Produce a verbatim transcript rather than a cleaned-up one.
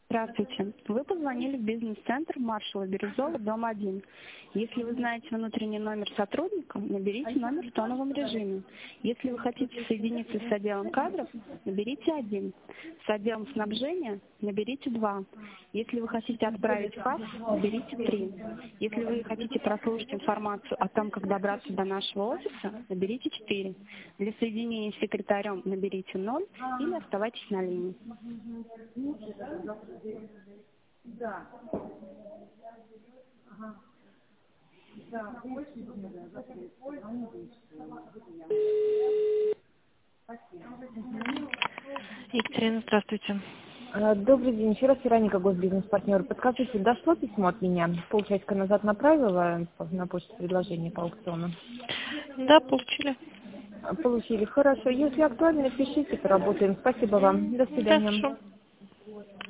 Здравствуйте. Вы позвонили в бизнес-центр Маршала Бирюзова, дом один. Если вы знаете внутренний номер сотрудника, наберите номер в тоновом режиме. Если вы хотите соединиться с отделом кадров, наберите один. С отделом снабжения наберите два. Если вы хотите отправить факс, наберите три. Если вы хотите прослушать информацию о том, как добраться до нашего офиса, наберите четыре. Для соединения с секретарем наберите ноль или оставайтесь на линии. Да. Ага. Да, больше не надо. Екатерина, здравствуйте. А, Добрый день, еще раз Вероника, госбизнес-партнер. Подскажите, дошло письмо от меня? Полчасика назад направила на почту предложение по аукциону. Да, получили. А, Получили. Хорошо. Если актуально, пишите, поработаем. Спасибо вам. До свидания. Хорошо.